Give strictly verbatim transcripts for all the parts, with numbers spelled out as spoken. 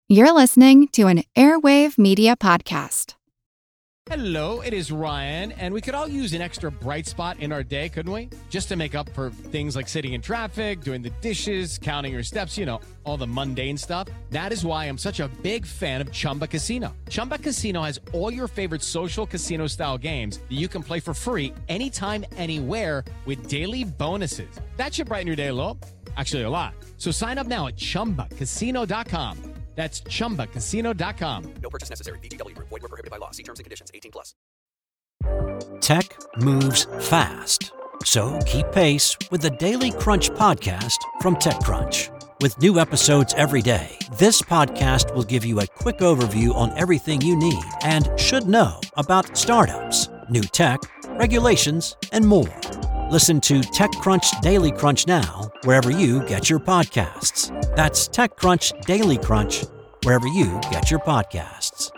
You're listening to an Airwave Media Podcast. Hello, it is Ryan, and we could all use an extra bright spot in our day, couldn't we? Just to make up for things like sitting in traffic, doing the dishes, counting your steps, you know, all the mundane stuff. That is why I'm such a big fan of Chumba Casino. Chumba Casino has all your favorite social casino-style games that you can play for free anytime, anywhere with daily bonuses. That should brighten your day a little. Actually, a lot. So sign up now at chumba casino dot com. That's chumba casino dot com. No purchase necessary. V G W Group. Void where prohibited by law. See terms and conditions. eighteen plus. Tech moves fast. So keep pace with the Daily Crunch podcast from TechCrunch. With new episodes every day, this podcast will give you a quick overview on everything you need and should know about startups, new tech, regulations, and more. Listen to TechCrunch Daily Crunch now, wherever you get your podcasts. That's TechCrunch Daily Crunch, wherever you get your podcasts.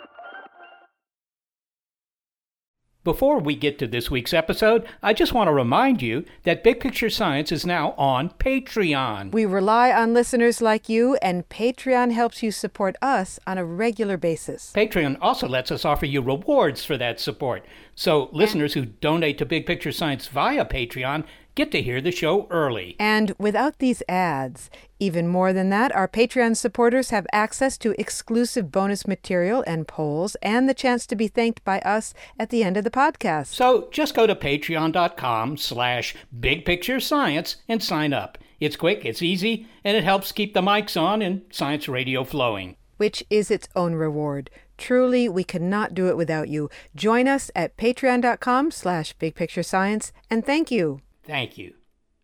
Before we get to this week's episode, I just want to remind you that Big Picture Science is now on Patreon. We rely on listeners like you, and Patreon helps you support us on a regular basis. Patreon also lets us offer you rewards for that support. So listeners who donate to Big Picture Science via Patreon get to hear the show early. And without these ads, even more than that, our Patreon supporters have access to exclusive bonus material and polls and the chance to be thanked by us at the end of the podcast. So just go to patreon.com slash bigpicturescience and sign up. It's quick, it's easy, and it helps keep the mics on and science radio flowing. Which is its own reward. Truly, we could not do it without you. Join us at patreon.com slash bigpicturescience, and thank you. Thank you.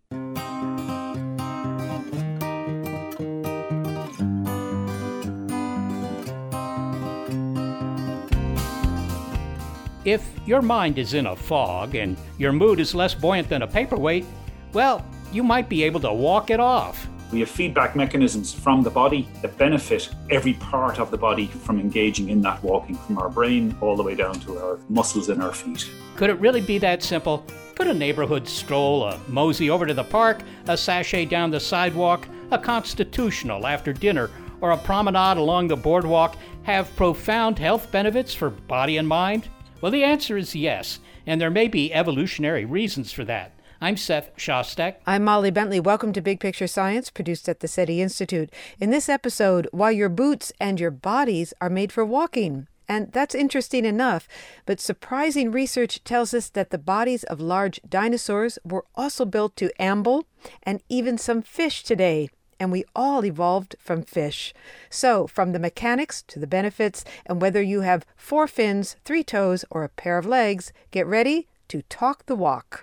If your mind is in a fog and your mood is less buoyant than a paperweight, well, you might be able to walk it off. We have feedback mechanisms from the body that benefit every part of the body from engaging in that walking, from our brain all the way down to our muscles in our feet. Could it really be that simple? Could a neighborhood stroll, a mosey over to the park, a sachet down the sidewalk, a constitutional after dinner, or a promenade along the boardwalk have profound health benefits for body and mind? Well, the answer is yes, and there may be evolutionary reasons for that. I'm Seth Shostak. I'm Molly Bentley. Welcome to Big Picture Science, produced at the SETI Institute. In this episode, why your boots and your bodies are made for walking. And that's interesting enough, but surprising research tells us that the bodies of large dinosaurs were also built to amble, and even some fish today. And we all evolved from fish. So, from the mechanics to the benefits, and whether you have four fins, three toes, or a pair of legs, get ready to talk the walk.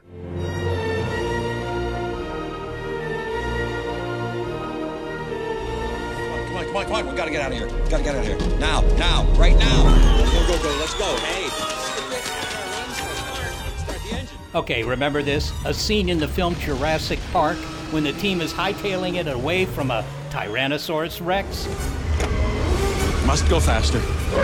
Come on, come on, come on, we gotta get out of here. We gotta get out of here. Now, now, right now. Go, go, go, let's go. Hey. Start the engine. Okay, remember this? A scene in the film Jurassic Park when the team is hightailing it away from a Tyrannosaurus Rex? Must go faster.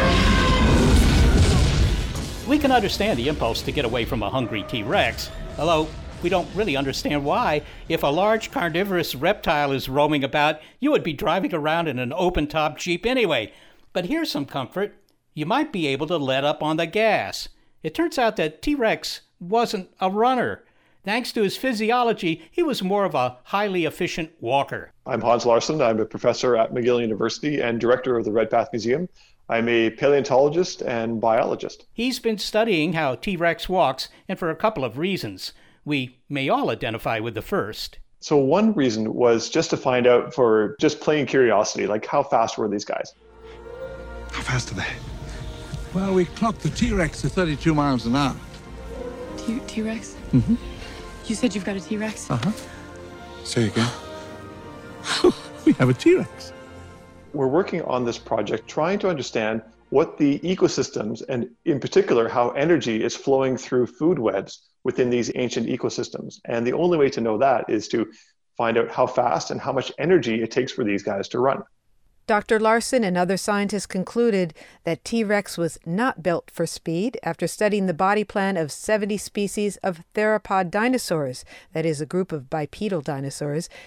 We can understand the impulse to get away from a hungry T-Rex, although we don't really understand why. If a large carnivorous reptile is roaming about, you would be driving around in an open-top Jeep anyway. But here's some comfort. You might be able to let up on the gas. It turns out that T-Rex wasn't a runner. Thanks to his physiology, he was more of a highly efficient walker. I'm Hans Larsson. I'm a professor at McGill University and director of the Redpath Museum. I'm a paleontologist and biologist. He's been studying how T-Rex walks, and for a couple of reasons. We may all identify with the first. So one reason was just to find out, for just plain curiosity, like how fast were these guys? How fast are they? Well, we clocked the T-Rex at thirty-two miles an hour. T- T-Rex? Mm-hmm. You said you've got a T-Rex? Uh-huh. Say again. We have a T-Rex. We're working on this project trying to understand what the ecosystems, and in particular how energy is flowing through food webs within these ancient ecosystems. And the only way to know that is to find out how fast and how much energy it takes for these guys to run. Doctor Larsson and other scientists concluded that T-Rex was not built for speed after studying the body plan of seventy species of theropod dinosaurs, that is, a group of bipedal dinosaurs.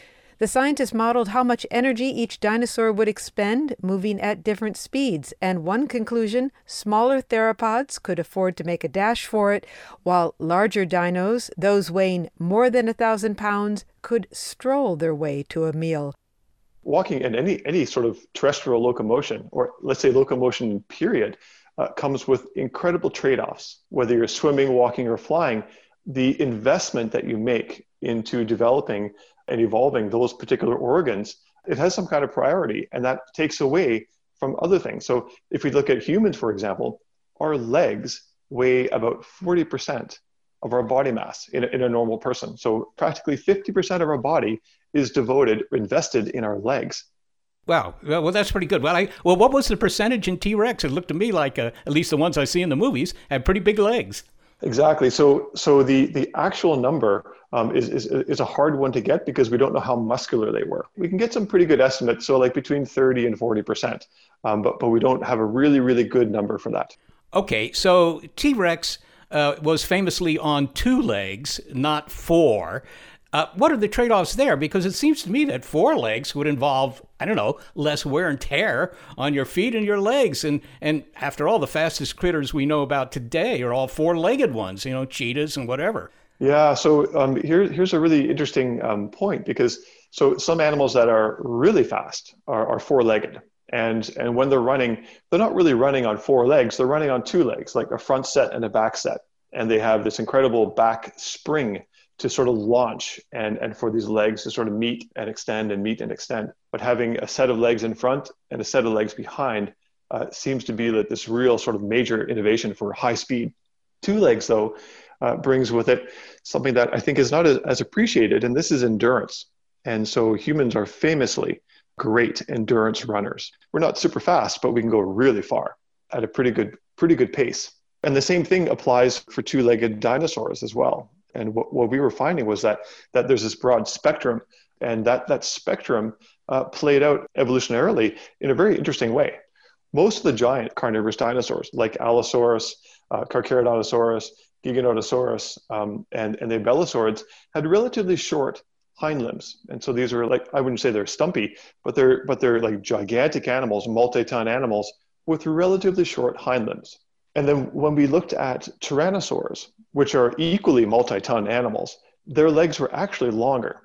The scientists modeled how much energy each dinosaur would expend, moving at different speeds, and one conclusion, smaller theropods could afford to make a dash for it, while larger dinos, those weighing more than a thousand pounds, could stroll their way to a meal. Walking and any any sort of terrestrial locomotion, or let's say locomotion period, uh, comes with incredible trade-offs. Whether you're swimming, walking, or flying, the investment that you make into developing and evolving those particular organs, it has some kind of priority, and that takes away from other things. So if we look at humans, for example, our legs weigh about forty percent of our body mass in a, in a normal person. So practically fifty percent of our body is devoted, invested in our legs. Wow. Well, that's pretty good. Well, I, well, what was the percentage in T-Rex? It looked to me like, uh, at least the ones I see in the movies, had pretty big legs. Exactly. So so the, the actual number um, is, is, is a hard one to get because we don't know how muscular they were. We can get some pretty good estimates, so like between thirty and forty percent, um, but, but we don't have a really, really good number for that. Okay, so T-Rex uh, was famously on two legs, not four. Uh, what are the trade-offs there? Because it seems to me that four legs would involve, I don't know, less wear and tear on your feet and your legs. And and after all, the fastest critters we know about today are all four-legged ones, you know, cheetahs and whatever. Yeah, so um, here, here's a really interesting um, point, because so some animals that are really fast are, are four-legged. And, and when they're running, they're not really running on four legs, they're running on two legs, like a front set and a back set. And they have this incredible back spring to sort of launch and, and for these legs to sort of meet and extend and meet and extend. But having a set of legs in front and a set of legs behind uh, seems to be like this real sort of major innovation for high speed. Two legs, though, uh, brings with it something that I think is not as, as appreciated, and this is endurance. And so humans are famously great endurance runners. We're not super fast, but we can go really far at a pretty good, pretty good pace. And the same thing applies for two-legged dinosaurs as well. And what, what we were finding was that that there's this broad spectrum, and that that spectrum uh, played out evolutionarily in a very interesting way. Most of the giant carnivorous dinosaurs, like Allosaurus, uh, Carcharodontosaurus, Giganotosaurus, um, and, and the Abelisaurids, had relatively short hind limbs. And so these are like, I wouldn't say they're stumpy, but they're but they're like gigantic animals, multi-ton animals with relatively short hind limbs. And then when we looked at tyrannosaurs, which are equally multi-ton animals, their legs were actually longer.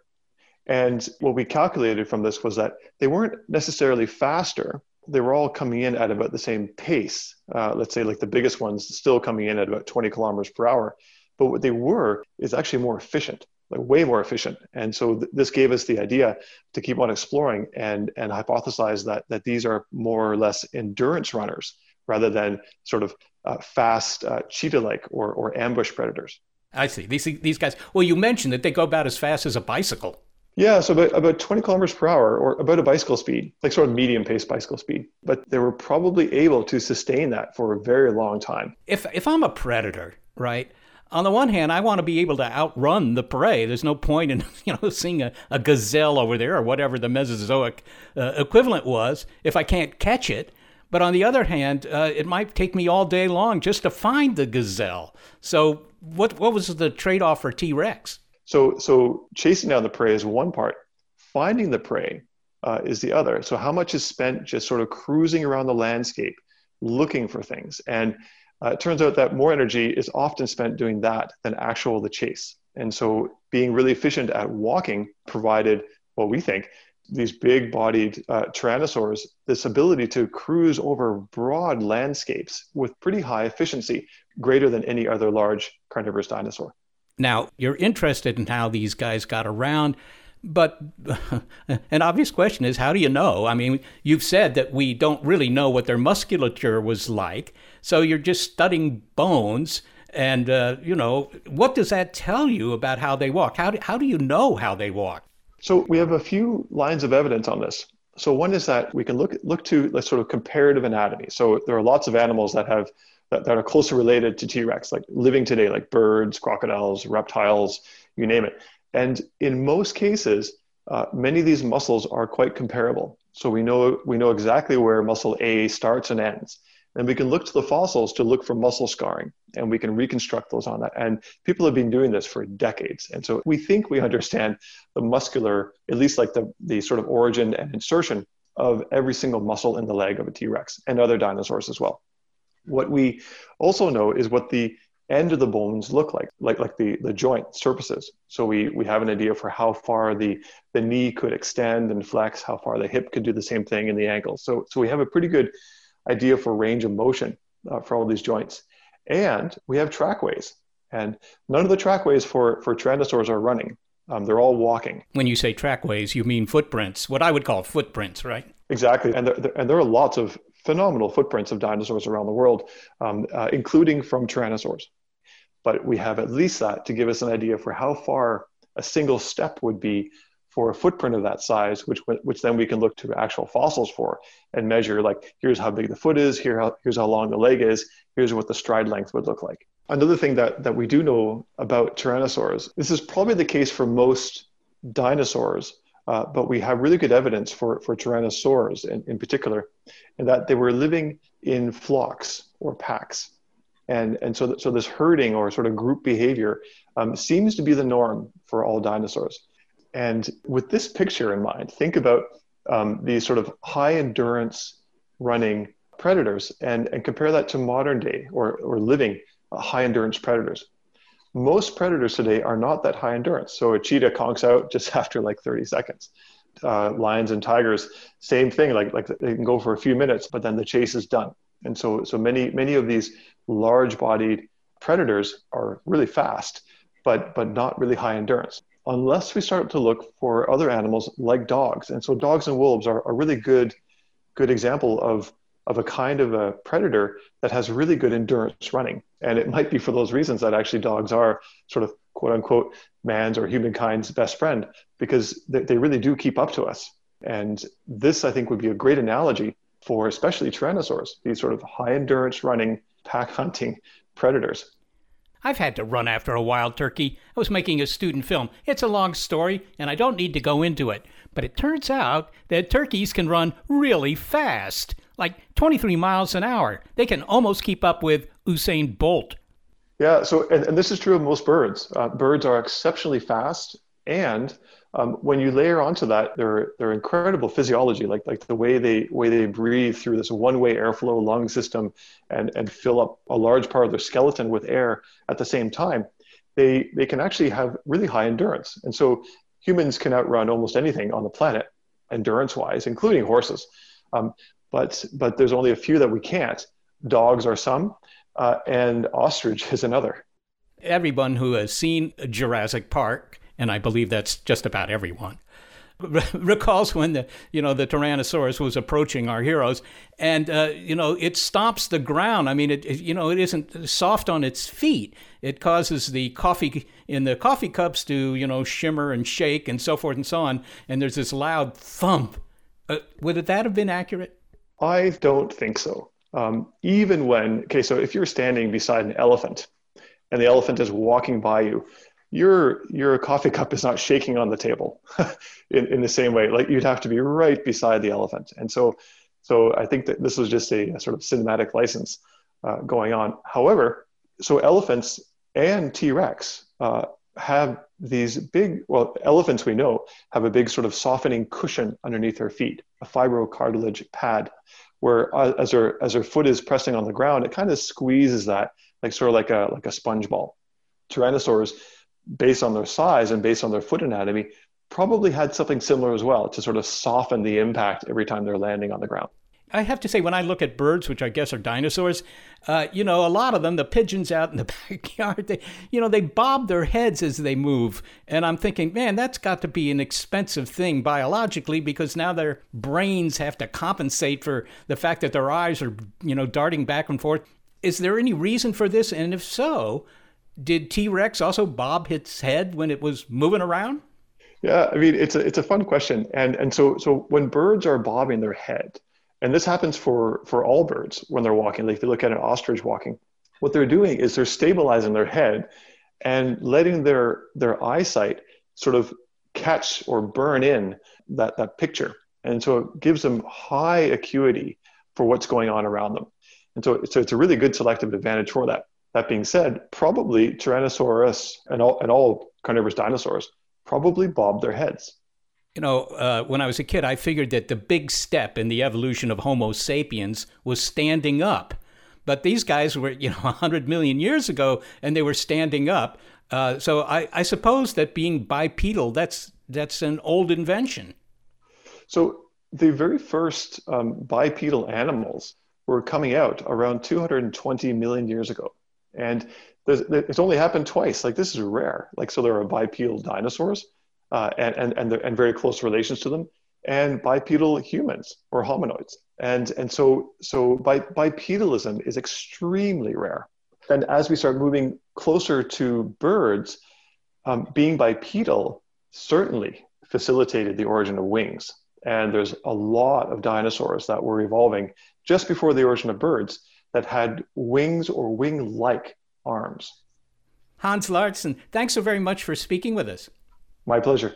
And what we calculated from this was that they weren't necessarily faster. They were all coming in at about the same pace. Uh, let's say like the biggest ones still coming in at about twenty kilometers per hour. But what they were is actually more efficient, like way more efficient. And so th- this gave us the idea to keep on exploring and, and hypothesize that, that these are more or less endurance runners rather than sort of uh, fast uh, cheetah-like or, or ambush predators. I see. These these guys, well, you mentioned that they go about as fast as a bicycle. Yeah, so about, about twenty kilometers per hour, or about a bicycle speed, like sort of medium-paced bicycle speed. But they were probably able to sustain that for a very long time. If if I'm a predator, right, on the one hand, I want to be able to outrun the prey. There's no point in, you know, seeing a, a gazelle over there or whatever the Mesozoic uh, equivalent was if I can't catch it. But on the other hand, uh, it might take me all day long just to find the gazelle. So what what was the trade-off for T-Rex? So so chasing down the prey is one part. Finding the prey uh, is the other. So how much is spent just sort of cruising around the landscape, looking for things? And uh, it turns out that more energy is often spent doing that than actual the chase. And so being really efficient at walking provided, what we think, these big-bodied uh, tyrannosaurs this ability to cruise over broad landscapes with pretty high efficiency, greater than any other large carnivorous dinosaur. Now, you're interested in how these guys got around, but an obvious question is, how do you know? I mean, you've said that we don't really know what their musculature was like, so you're just studying bones, and, uh, you know, what does that tell you about how they walk? How do, how do you know how they walk? So we have a few lines of evidence on this. So one is that we can look look to like sort of comparative anatomy. So there are lots of animals that have that, that are closely related to T-Rex, like living today, like birds, crocodiles, reptiles, you name it. And in most cases, uh, many of these muscles are quite comparable. So we know we know exactly where muscle A starts and ends. And we can look to the fossils to look for muscle scarring, and we can reconstruct those on that. And people have been doing this for decades. And so we think we understand the muscular, at least like the, the sort of origin and insertion of every single muscle in the leg of a T-Rex and other dinosaurs as well. What we also know is what the end of the bones look like, like, like the, the joint surfaces. So we, we have an idea for how far the, the knee could extend and flex, how far the hip could do the same thing, and the ankle. So, so we have a pretty good idea for range of motion uh, for all these joints. And we have trackways. And none of the trackways for, for Tyrannosaurs are running. Um, they're all walking. When you say trackways, you mean footprints, what I would call footprints, right? Exactly. And there, and there are lots of phenomenal footprints of dinosaurs around the world, um, uh, including from Tyrannosaurs. But we have at least that to give us an idea for how far a single step would be for a footprint of that size, which which then we can look to actual fossils for and measure, like, here's how big the foot is, here how, here's how long the leg is, here's what the stride length would look like. Another thing that, that we do know about Tyrannosaurs, this is probably the case for most dinosaurs, uh, but we have really good evidence for, for Tyrannosaurs in, in particular, in that they were living in flocks or packs. And, and so, so this herding or sort of group behavior um, seems to be the norm for all dinosaurs. And with this picture in mind, think about um, these sort of high endurance running predators and, and compare that to modern day or, or living uh, high endurance predators. Most predators today are not that high endurance. So a cheetah conks out just after like thirty seconds. Uh, lions and tigers, same thing, like, like they can go for a few minutes, but then the chase is done. And so, so many, many of these large-bodied predators are really fast, but, but not really high endurance, unless we start to look for other animals like dogs. And so dogs and wolves are a really good, good example of, of a kind of a predator that has really good endurance running. And it might be for those reasons that actually dogs are sort of quote unquote man's or humankind's best friend, because they, they really do keep up to us. And this, I think, would be a great analogy for especially Tyrannosaurs, these sort of high endurance running, pack hunting predators. I've had to run after a wild turkey. I was making a student film. It's a long story, and I don't need to go into it. But it turns out that turkeys can run really fast, like twenty-three miles an hour. They can almost keep up with Usain Bolt. Yeah, so, and, and this is true of most birds. Uh, birds are exceptionally fast, and um, when you layer onto that their their incredible physiology, like like the way they way they breathe through this one-way airflow lung system and and fill up a large part of their skeleton with air at the same time, they they can actually have really high endurance. And so humans can outrun almost anything on the planet, endurance-wise, including horses. Um, but but there's only a few that we can't. Dogs are some, uh, and ostrich is another. Everyone who has seen Jurassic Park, and I believe that's just about everyone, recalls when the you know the Tyrannosaurus was approaching our heroes, and uh, you know it stomps the ground. I mean, it, it you know it isn't soft on its feet. It causes the coffee in the coffee cups to you know shimmer and shake and so forth and so on. And there's this loud thump. Uh, would that have been accurate? I don't think so. Um, even when okay, so if you're standing beside an elephant, and the elephant is walking by you, your your coffee cup is not shaking on the table in, in the same way. Like, you'd have to be right beside the elephant. And so so I think that this was just a, a sort of cinematic license uh, going on. However, so elephants and T-Rex uh, have these big, well, elephants we know have a big sort of softening cushion underneath their feet, a fibrocartilage pad, where uh, as their as their foot is pressing on the ground, it kind of squeezes that, like sort of like a like a sponge ball. Tyrannosaurs, based on their size and based on their foot anatomy, probably had something similar as well to sort of soften the impact every time they're landing on the ground. I have to say, when I look at birds, which I guess are dinosaurs, uh, you know, a lot of them, the pigeons out in the backyard, they, you know, they bob their heads as they move. And I'm thinking, man, that's got to be an expensive thing biologically, because now their brains have to compensate for the fact that their eyes are, you know, darting back and forth. Is there any reason for this? And if so, did T-Rex also bob its head when it was moving around? Yeah, I mean, it's a it's a fun question. And and so so when birds are bobbing their head, and this happens for, for all birds when they're walking, like if you look at an ostrich walking, what they're doing is they're stabilizing their head and letting their their eyesight sort of catch or burn in that, that picture. And so it gives them high acuity for what's going on around them. And so, so it's a really good selective advantage for that. That being said, probably Tyrannosaurus and all, and all carnivorous dinosaurs probably bobbed their heads. You know, uh, when I was a kid, I figured that the big step in the evolution of Homo sapiens was standing up. But these guys were, you know, one hundred million years ago, and they were standing up. Uh, so I, I suppose that being bipedal, that's that's an old invention. So the very first um, bipedal animals were coming out around two hundred twenty million years ago. And it's only happened twice. Like, this is rare. Like, so there are bipedal dinosaurs uh, and, and, and, and very close relations to them, and bipedal humans or hominoids. And, and so, so bi- bipedalism is extremely rare. And as we start moving closer to birds, um, being bipedal certainly facilitated the origin of wings. And there's a lot of dinosaurs that were evolving just before the origin of birds that had wings or wing-like arms. Hans Larsson, thanks so very much for speaking with us. My pleasure.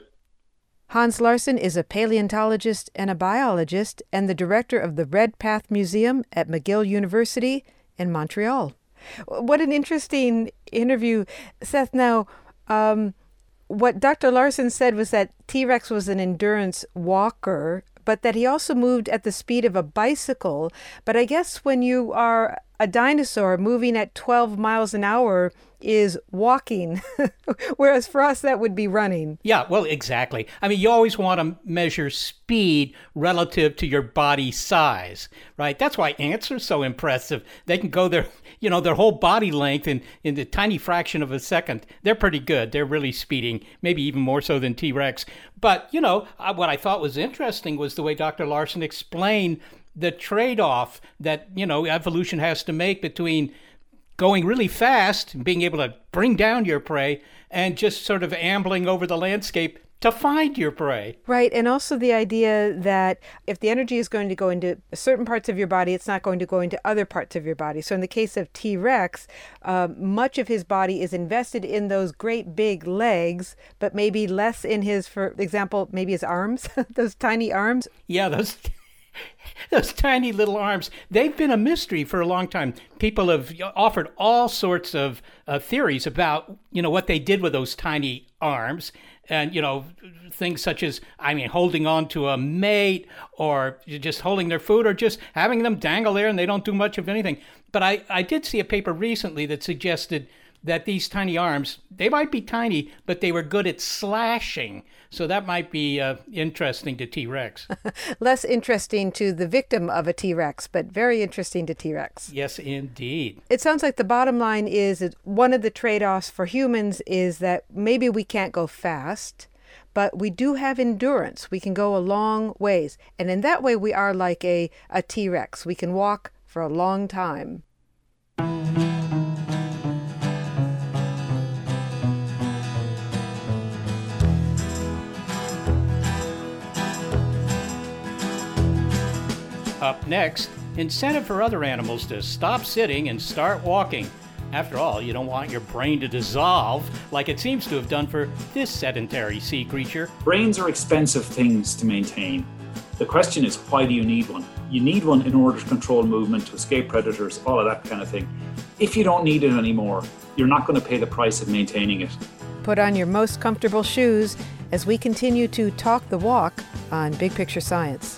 Hans Larsson is a paleontologist and a biologist and the director of the Redpath Museum at McGill University in Montreal. What an interesting interview. Seth, now, um, what Doctor Larsson said was that T-Rex was an endurance walker, but that he also moved at the speed of a bicycle. But I guess when you are a dinosaur, moving at twelve miles an hour is walking, whereas for us that would be running. Yeah, well, exactly. I mean, you always want to measure speed relative to your body size, right? That's why ants are so impressive. They can go their, you know, their whole body length in, in the tiny fraction of a second. They're pretty good. They're really speeding, maybe even more so than T-Rex. But, you know, what I thought was interesting was the way Doctor Larsson explained the trade-off that, you know, evolution has to make between going really fast, being able to bring down your prey, and just sort of ambling over the landscape to find your prey. Right, and also the idea that if the energy is going to go into certain parts of your body, it's not going to go into other parts of your body. So in the case of T-Rex, uh, much of his body is invested in those great big legs, but maybe less in his, for example, maybe his arms, those tiny arms. Yeah, those... Those tiny little arms, they've been a mystery for a long time. People have offered all sorts of uh, theories about, you know, what they did with those tiny arms. And, you know, things such as, I mean, holding on to a mate or just holding their food or just having them dangle there and they don't do much of anything. But I, I did see a paper recently that suggested that these tiny arms, they might be tiny, but they were good at slashing. So that might be uh, interesting to T-Rex. Less interesting to the victim of a T-Rex, but very interesting to T-Rex. Yes, indeed. It sounds like the bottom line is that one of the trade-offs for humans is that maybe we can't go fast, but we do have endurance. We can go a long ways. And in that way, we are like a, a T-Rex. We can walk for a long time. Up next, incentive for other animals to stop sitting and start walking. After all, you don't want your brain to dissolve like it seems to have done for this sedentary sea creature. Brains are expensive things to maintain. The question is, why do you need one? You need one in order to control movement, to escape predators, all of that kind of thing. If you don't need it anymore, you're not going to pay the price of maintaining it. Put on your most comfortable shoes as we continue to talk the walk on Big Picture Science.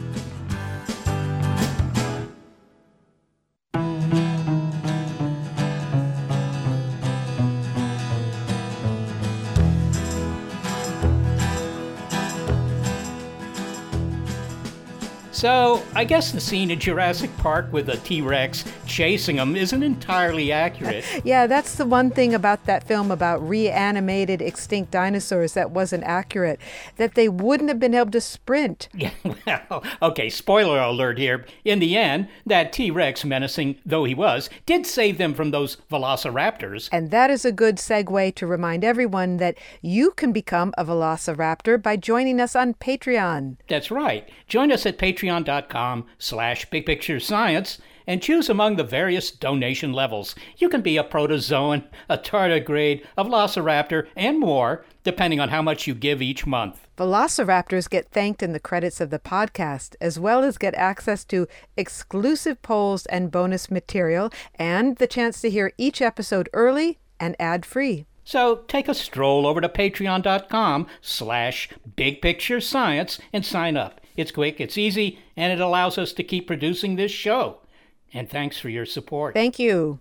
So, I guess the scene in Jurassic Park with a T-Rex chasing them isn't entirely accurate. Yeah, that's the one thing about that film about reanimated extinct dinosaurs that wasn't accurate, that they wouldn't have been able to sprint. Yeah, well, okay, spoiler alert here. In the end, that T-Rex, menacing though he was, did save them from those velociraptors. And that is a good segue to remind everyone that you can become a velociraptor by joining us on Patreon. That's right. Join us at Patreon. patreon.com slash bigpicturescience and choose among the various donation levels. You can be a protozoan, a tardigrade, a velociraptor, and more, depending on how much you give each month. Velociraptors get thanked in the credits of the podcast, as well as get access to exclusive polls and bonus material, and the chance to hear each episode early and ad-free. So take a stroll over to patreon.com slash bigpicturescience and sign up. It's quick, it's easy, and it allows us to keep producing this show. And thanks for your support. Thank you.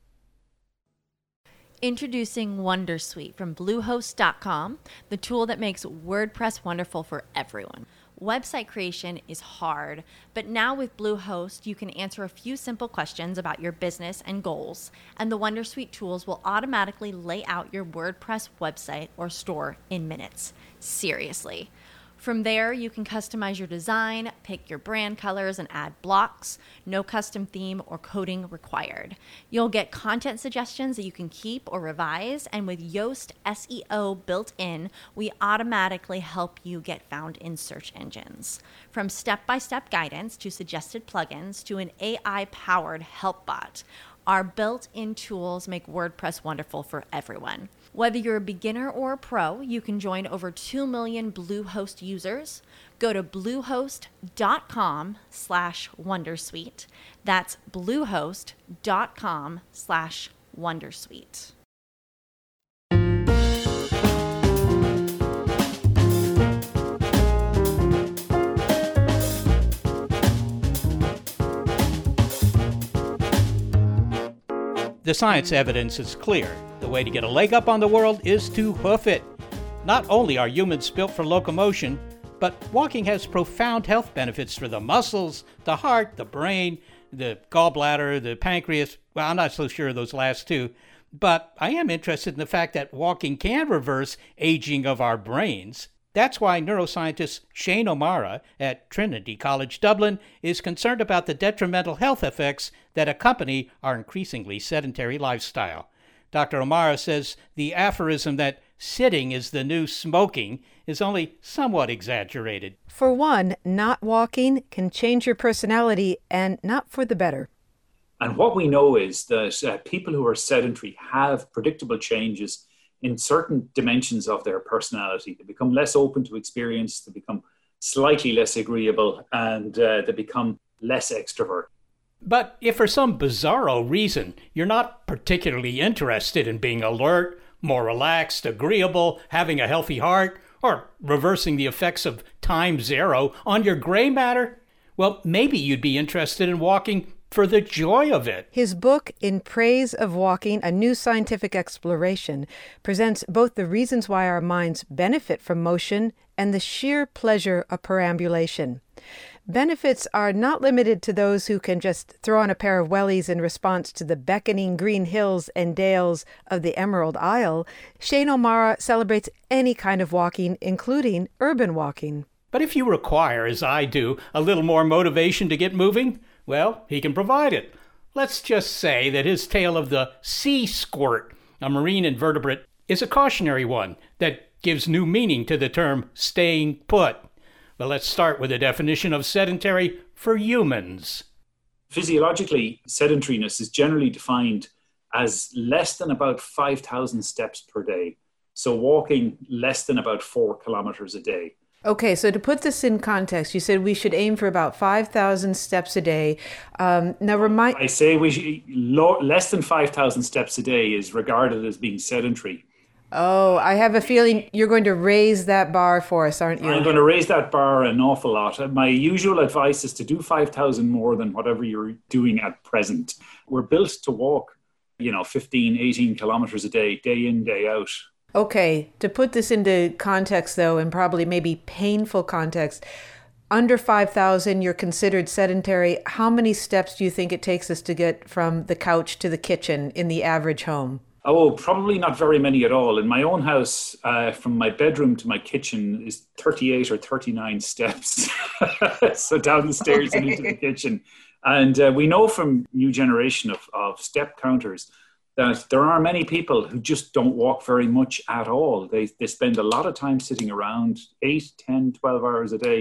Introducing Wondersuite from Bluehost dot com, the tool that makes WordPress wonderful for everyone. Website creation is hard, but now with Bluehost, you can answer a few simple questions about your business and goals, and the Wondersuite tools will automatically lay out your WordPress website or store in minutes. Seriously. From there, you can customize your design, pick your brand colors, and add blocks. No custom theme or coding required. You'll get content suggestions that you can keep or revise, and with Yoast S E O built in, we automatically help you get found in search engines. From step-by-step guidance to suggested plugins to an A I-powered help bot, our built-in tools make WordPress wonderful for everyone. Whether you're a beginner or a pro, you can join over two million Bluehost users. Go to bluehost.com slash wondersuite. That's bluehost.com slash wondersuite. The science evidence is clear. The way to get a leg up on the world is to hoof it. Not only are humans built for locomotion, but walking has profound health benefits for the muscles, the heart, the brain, the gallbladder, the pancreas. Well, I'm not so sure of those last two, but I am interested in the fact that walking can reverse aging of our brains. That's why neuroscientist Shane O'Mara at Trinity College Dublin is concerned about the detrimental health effects that accompany our increasingly sedentary lifestyle. Doctor O'Mara says the aphorism that sitting is the new smoking is only somewhat exaggerated. For one, not walking can change your personality, and not for the better. And what we know is that uh, people who are sedentary have predictable changes in certain dimensions of their personality. They become less open to experience, they become slightly less agreeable, and uh, they become less extrovert. But if for some bizarro reason you're not particularly interested in being alert, more relaxed, agreeable, having a healthy heart, or reversing the effects of time zero on your gray matter, well, maybe you'd be interested in walking for the joy of it. His book, In Praise of Walking, A New Scientific Exploration, presents both the reasons why our minds benefit from motion and the sheer pleasure of perambulation. Benefits are not limited to those who can just throw on a pair of wellies in response to the beckoning green hills and dales of the Emerald Isle. Shane O'Mara celebrates any kind of walking, including urban walking. But if you require, as I do, a little more motivation to get moving, well, he can provide it. Let's just say that his tale of the sea squirt, a marine invertebrate, is a cautionary one that gives new meaning to the term staying put. But let's start with a definition of sedentary for humans. Physiologically, sedentariness is generally defined as less than about five thousand steps per day. So walking less than about four kilometers a day. Okay, so to put this in context, you said we should aim for about five thousand steps a day. Um, now, remind I say we should, lo- less than five thousand steps a day is regarded as being sedentary. Oh, I have a feeling you're going to raise that bar for us, aren't you? I'm going to raise that bar an awful lot. My usual advice is to do five thousand more than whatever you're doing at present. We're built to walk, you know, fifteen, eighteen kilometers a day, day in, day out. Okay, to put this into context, though, and probably maybe painful context, under five thousand, you're considered sedentary. How many steps do you think it takes us to get from the couch to the kitchen in the average home? Oh, probably not very many at all. In my own house, uh, from my bedroom to my kitchen is thirty-eight or thirty-nine steps. So down the stairs okay. and into the kitchen. And uh, we know from new generation of, of step counters that there are many people who just don't walk very much at all. They they spend a lot of time sitting around, eight, ten, twelve hours a day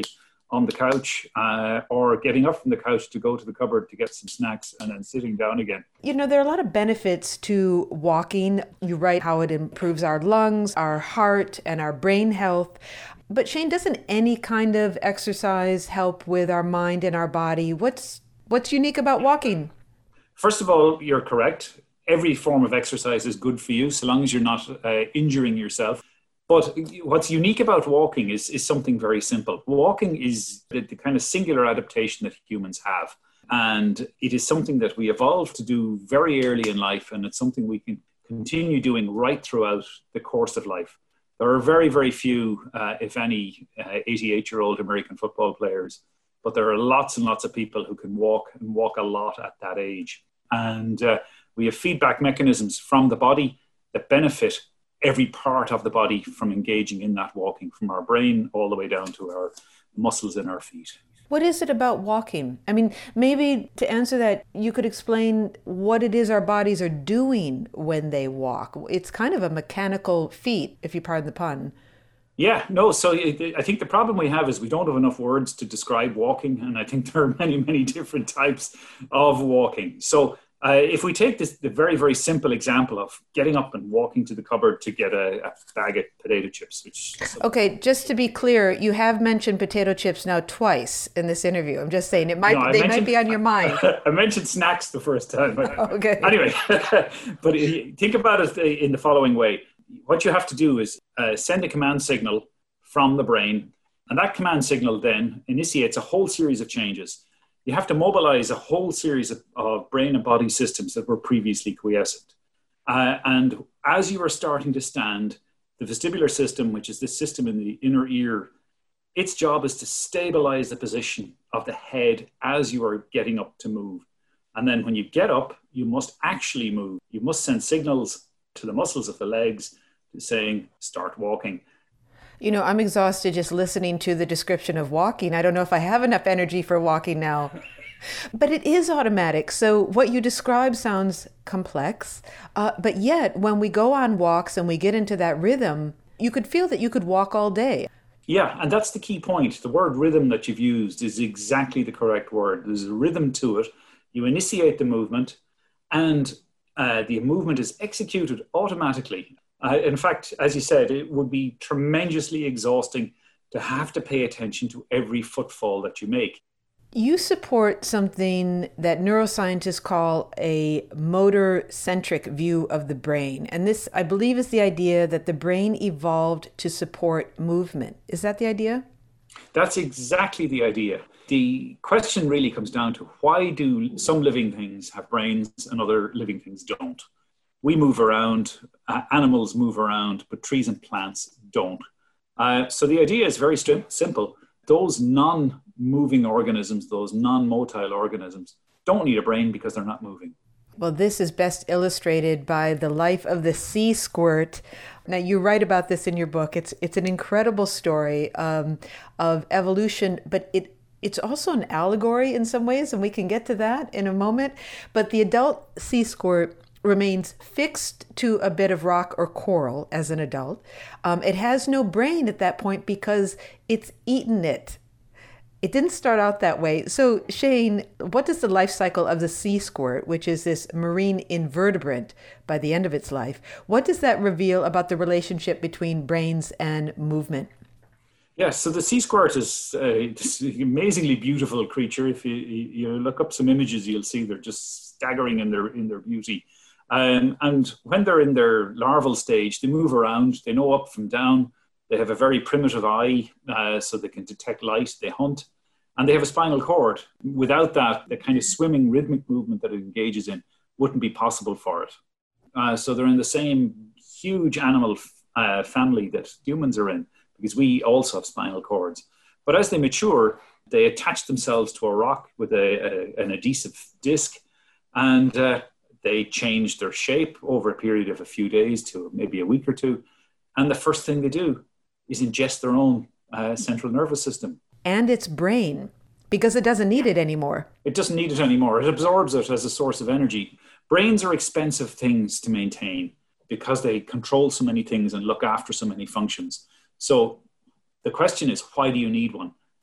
on the couch uh, or getting up from the couch to go to the cupboard to get some snacks and then sitting down again. You know, there are a lot of benefits to walking. You write how it improves our lungs, our heart, and our brain health. But Shane, doesn't any kind of exercise help with our mind and our body? What's what's unique about walking? First of all, you're correct. Every form of exercise is good for you so long as you're not uh, injuring yourself. But what's unique about walking is, is something very simple. Walking is the, the kind of singular adaptation that humans have. And it is something that we evolved to do very early in life. And it's something we can continue doing right throughout the course of life. There are very, very few, uh, if any, uh, eighty-eight-year-old American football players. But there are lots and lots of people who can walk and walk a lot at that age. And uh, we have feedback mechanisms from the body that benefit every part of the body from engaging in that walking, from our brain all the way down to our muscles in our feet. What is it about walking? I mean, maybe to answer that, you could explain what it is our bodies are doing when they walk. It's kind of a mechanical feat, if you pardon the pun. Yeah, no, so I think the problem we have is we don't have enough words to describe walking, and I think there are many, many different types of walking. So Uh, if we take this, the very, very simple example of getting up and walking to the cupboard to get a, a bag of potato chips, which... Okay, just to be clear, you have mentioned potato chips now twice in this interview. I'm just saying, it might no, they might be on your mind. I mentioned snacks the first time. Okay. Anyway, but think about it in the following way. What you have to do is uh, send a command signal from the brain, and that command signal then initiates a whole series of changes. You have to mobilize a whole series of, of brain and body systems that were previously quiescent. Uh, and as you are starting to stand, the vestibular system, which is this system in the inner ear, its job is to stabilize the position of the head as you are getting up to move. And then when you get up, you must actually move. You must send signals to the muscles of the legs saying, start walking. You know, I'm exhausted just listening to the description of walking. I don't know if I have enough energy for walking now. But it is automatic. So what you describe sounds complex. Uh, but yet, when we go on walks and we get into that rhythm, you could feel that you could walk all day. Yeah, and that's the key point. The word rhythm that you've used is exactly the correct word. There's a rhythm to it. You initiate the movement, and uh, the movement is executed automatically. Uh, in fact, as you said, it would be tremendously exhausting to have to pay attention to every footfall that you make. You support something that neuroscientists call a motor-centric view of the brain. And this, I believe, is the idea that the brain evolved to support movement. Is that the idea? That's exactly the idea. The question really comes down to why do some living things have brains and other living things don't? We move around, uh, animals move around, but trees and plants don't. Uh, so the idea is very st- simple. Those non-moving organisms, those non-motile organisms, don't need a brain because they're not moving. Well, this is best illustrated by the life of the sea squirt. Now, you write about this in your book. It's it's an incredible story um, of evolution, but it it's also an allegory in some ways, and we can get to that in a moment. But the adult sea squirt remains fixed to a bit of rock or coral as an adult. Um, it has no brain at that point because it's eaten it. It didn't start out that way. So, Shane, what does the life cycle of the sea squirt, which is this marine invertebrate by the end of its life, what does that reveal about the relationship between brains and movement? Yeah, so the sea squirt is uh, this amazingly beautiful creature. If you, you look up some images, you'll see they're just staggering in their in their beauty. Um, and when they're in their larval stage, they move around, they know up from down, they have a very primitive eye, uh, so they can detect light, they hunt, and they have a spinal cord. Without that, the kind of swimming rhythmic movement that it engages in wouldn't be possible for it. Uh, so they're in the same huge animal uh, family that humans are in, because we also have spinal cords. But as they mature, they attach themselves to a rock with a, a, an adhesive disc, and uh, they change their shape over a period of a few days to maybe a week or two. And the first thing they do is ingest their own uh, central nervous system. And its brain, because it doesn't need it anymore. It doesn't need it anymore. It absorbs it as a source of energy. Brains are expensive things to maintain because they control so many things and look after so many functions. So the question is, why do you need one?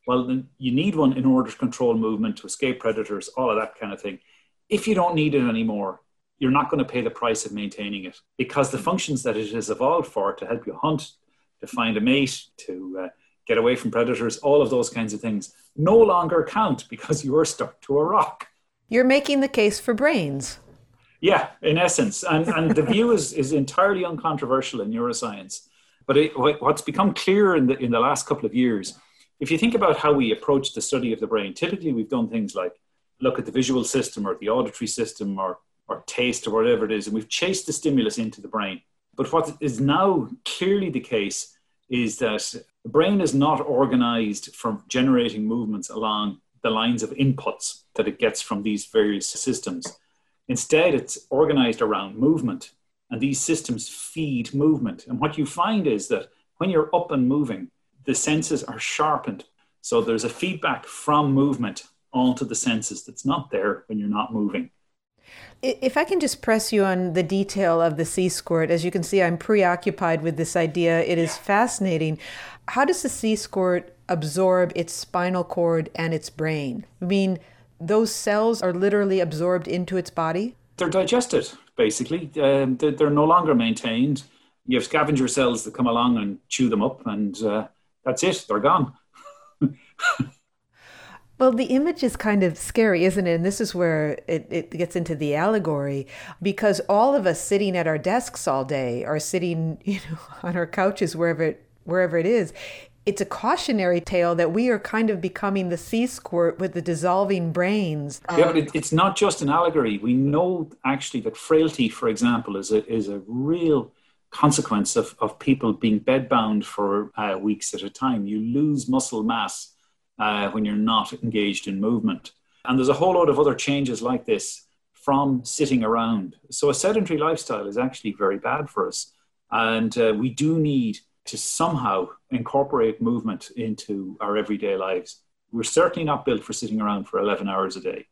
Well, then you need one in order to control movement, to escape predators, all of that kind of thing. If you don't need it anymore, you're not going to pay the price of maintaining it, because the functions that it is evolved for, to help you hunt, to find a mate, to uh, get away from predators, all of those kinds of things, no longer count because you are stuck to a rock. You're making the case for brains. Yeah, in essence. And, and the view is, is entirely uncontroversial in neuroscience. But it, what's become clear in the, in the last couple of years, if you think about how we approach the study of the brain, typically we've done things like look at the visual system or the auditory system or, or taste or whatever it is, and we've chased the stimulus into the brain. But what is now clearly the case is that the brain is not organized for generating movements along the lines of inputs that it gets from these various systems. Instead, it's organized around movement, and these systems feed movement. And what you find is that when you're up and moving, the senses are sharpened. So there's a feedback from movement onto the senses that's not there when you're not moving. If I can just press you on the detail of the sea squirt, as you can see, I'm preoccupied with this idea. It is fascinating. How does the sea squirt absorb its spinal cord and its brain? I mean, those cells are literally absorbed into its body? They're digested, basically. Um, they're, they're no longer maintained. You have scavenger cells that come along and chew them up, and uh, that's it. They're gone. Well, the image is kind of scary, isn't it? And this is where it, it gets into the allegory, because all of us sitting at our desks all day or sitting, you know, on our couches, wherever it, wherever it is, it's a cautionary tale that we are kind of becoming the sea squirt with the dissolving brains. Yeah, but it, it's not just an allegory. We know actually that frailty, for example, is a, is a real consequence of, of people being bedbound for uh, weeks at a time. You lose muscle mass Uh, when you're not engaged in movement. And there's a whole load of other changes like this from sitting around. So a sedentary lifestyle is actually very bad for us. And uh, we do need to somehow incorporate movement into our everyday lives. We're certainly not built for sitting around for eleven hours a day.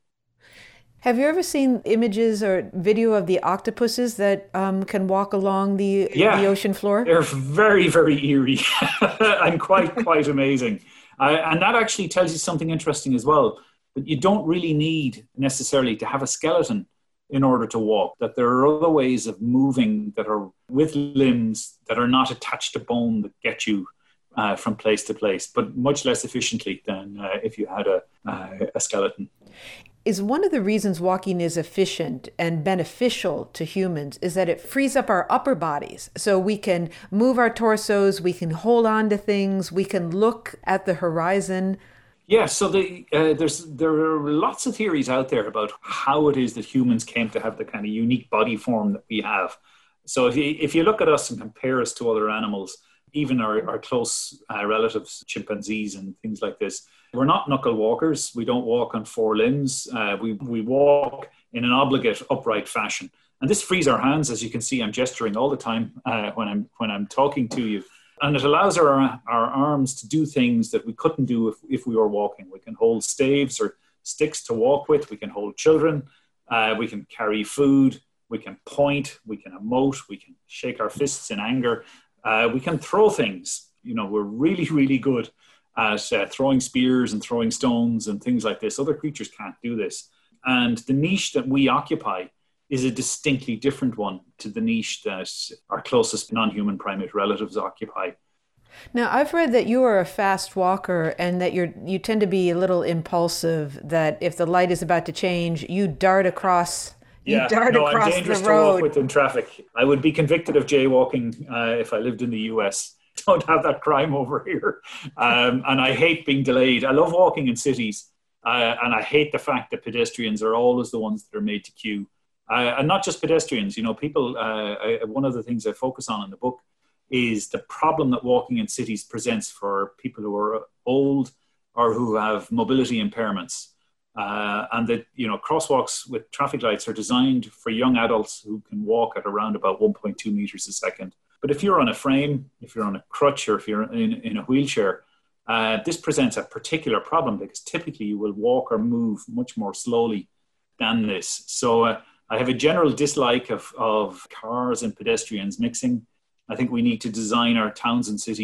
Have you ever seen images or video of the octopuses that um, can walk along the, yeah, the ocean floor? They're very, very eerie and quite, quite amazing. Uh, and that actually tells you something interesting as well, that you don't really need necessarily to have a skeleton in order to walk, that there are other ways of moving that are with limbs that are not attached to bone that get you uh, from place to place, but much less efficiently than uh, if you had a, uh, a skeleton. Is one of the reasons walking is efficient and beneficial to humans is that it frees up our upper bodies. So we can move our torsos, we can hold on to things, we can look at the horizon. Yeah, so the, uh, there's there are lots of theories out there about how it is that humans came to have the kind of unique body form that we have. So if you, if you look at us and compare us to other animals, even our, our close uh, relatives, chimpanzees and things like this, we're not knuckle walkers. We don't walk on four limbs. Uh, we, we walk in an obligate, upright fashion. And this frees our hands. As you can see, I'm gesturing all the time uh, when I'm when I'm talking to you. And it allows our, our arms to do things that we couldn't do if, if we were walking. We can hold staves or sticks to walk with. We can hold children. Uh, we can carry food. We can point. We can emote. We can shake our fists in anger. Uh, we can throw things. You know, we're really, really good at uh, throwing spears and throwing stones and things like this. Other creatures can't do this. And the niche that we occupy is a distinctly different one to the niche that our closest non-human primate relatives occupy. Now, I've read that you are a fast walker and that you're you tend to be a little impulsive, that if the light is about to change, you dart across Yeah, you dart no, across I'm dangerous the to walk road. with in traffic. I would be convicted of jaywalking uh, if I lived in the U S. Don't have that crime over here. Um, and I hate being delayed. I love walking in cities. Uh, and I hate the fact that pedestrians are always the ones that are made to queue. Uh, and not just pedestrians, you know, people, uh, I, one of the things I focus on in the book is the problem that walking in cities presents for people who are old or who have mobility impairments. Uh, and that, you know, crosswalks with traffic lights are designed for young adults who can walk at around about one point two meters a second. But if you're on a frame, if you're on a crutch, or if you're in, in a wheelchair, uh, this presents a particular problem because typically you will walk or move much more slowly than this. So uh, I have a general dislike of, of cars and pedestrians mixing. I think we need to design our towns and cities